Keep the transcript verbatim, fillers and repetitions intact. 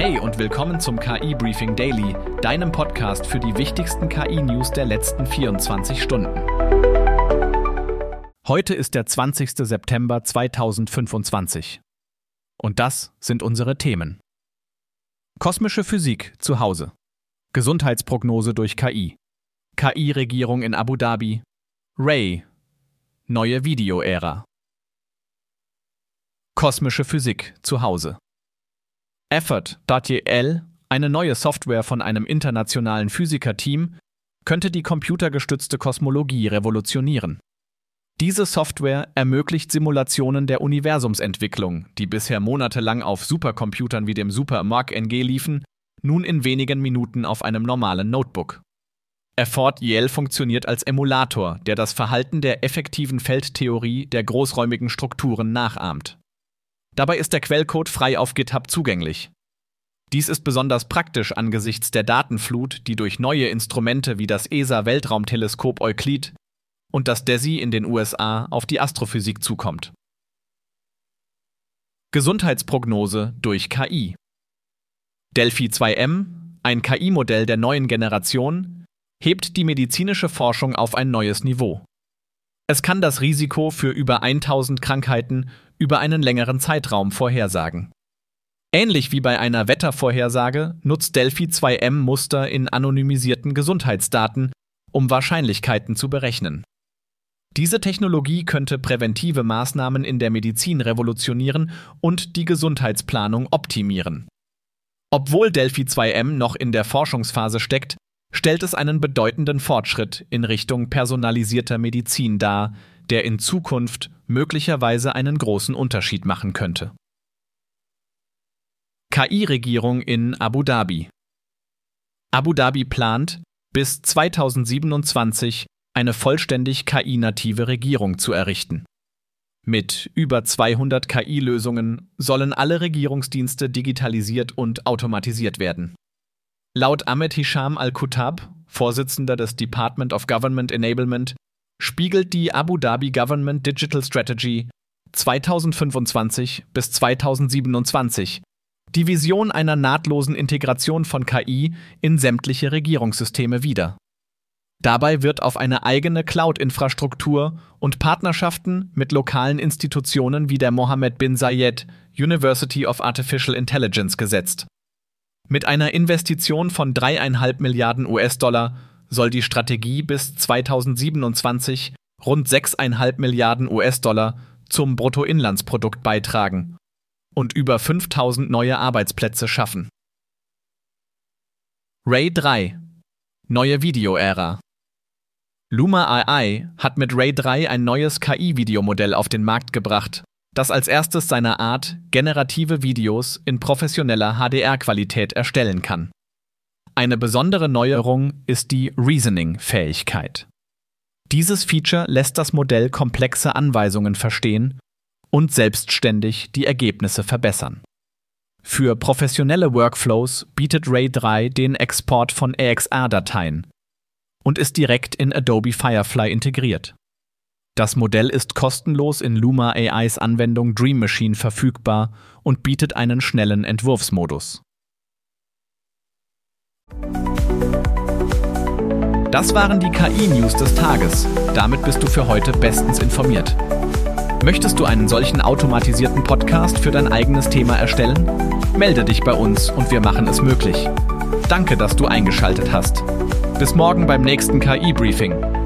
Hey und willkommen zum K I-Briefing Daily, deinem Podcast für die wichtigsten K I-News der letzten vierundzwanzig Stunden. Heute ist der zwanzigster September zweitausendfünfundzwanzig. Und das sind unsere Themen. Kosmische Physik zu Hause. Gesundheitsprognose durch K I. K I-Regierung in Abu Dhabi. Ray. Neue Videoära. Kosmische Physik zu Hause. Effort.jl, eine neue Software von einem internationalen Physikerteam, könnte die computergestützte Kosmologie revolutionieren. Diese Software ermöglicht Simulationen der Universumsentwicklung, die bisher monatelang auf Supercomputern wie dem SuperMark-N G liefen, nun in wenigen Minuten auf einem normalen Notebook. Effort.jl funktioniert als Emulator, der das Verhalten der effektiven Feldtheorie der großräumigen Strukturen nachahmt. Dabei ist der Quellcode frei auf GitHub zugänglich. Dies ist besonders praktisch angesichts der Datenflut, die durch neue Instrumente wie das E S A-Weltraumteleskop Euclid und das D E S I in den U S A auf die Astrophysik zukommt. Gesundheitsprognose durch K I. Delphi zwei M, ein K I-Modell der neuen Generation, hebt die medizinische Forschung auf ein neues Niveau. Es kann das Risiko für über tausend Krankheiten über einen längeren Zeitraum vorhersagen. Ähnlich wie bei einer Wettervorhersage nutzt Delphi zwei M Muster in anonymisierten Gesundheitsdaten, um Wahrscheinlichkeiten zu berechnen. Diese Technologie könnte präventive Maßnahmen in der Medizin revolutionieren und die Gesundheitsplanung optimieren. Obwohl Delphi zwei M noch in der Forschungsphase steckt, stellt es einen bedeutenden Fortschritt in Richtung personalisierter Medizin dar, der in Zukunft möglicherweise einen großen Unterschied machen könnte. K I-Regierung in Abu Dhabi. Abu Dhabi plant, bis zweitausendsiebenundzwanzig eine vollständig K I-native Regierung zu errichten. Mit über zweihundert K I-Lösungen sollen alle Regierungsdienste digitalisiert und automatisiert werden. Laut Ahmed Hisham Al-Kutab, Vorsitzender des Department of Government Enablement, spiegelt die Abu Dhabi Government Digital Strategy zweitausendfünfundzwanzig bis zweitausendsiebenundzwanzig die Vision einer nahtlosen Integration von K I in sämtliche Regierungssysteme wider. Dabei wird auf eine eigene Cloud-Infrastruktur und Partnerschaften mit lokalen Institutionen wie der Mohammed bin Zayed University of Artificial Intelligence gesetzt. Mit einer Investition von dreieinhalb Milliarden U S-Dollar soll die Strategie bis zweitausendsiebenundzwanzig rund sechseinhalb Milliarden U S-Dollar zum Bruttoinlandsprodukt beitragen und über fünftausend neue Arbeitsplätze schaffen. Ray drei. Neue Videoära. Luma A I hat mit Ray drei ein neues K I-Videomodell auf den Markt gebracht, das als erstes seiner Art generative Videos in professioneller H D R-Qualität erstellen kann. Eine besondere Neuerung ist die Reasoning-Fähigkeit. Dieses Feature lässt das Modell komplexe Anweisungen verstehen und selbstständig die Ergebnisse verbessern. Für professionelle Workflows bietet Ray drei den Export von A X R-Dateien und ist direkt in Adobe Firefly integriert. Das Modell ist kostenlos in Luma A Is Anwendung Dream Machine verfügbar und bietet einen schnellen Entwurfsmodus. Das waren die K I-News des Tages. Damit bist du für heute bestens informiert. Möchtest du einen solchen automatisierten Podcast für dein eigenes Thema erstellen? Melde dich bei uns und wir machen es möglich. Danke, dass du eingeschaltet hast. Bis morgen beim nächsten K I-Briefing.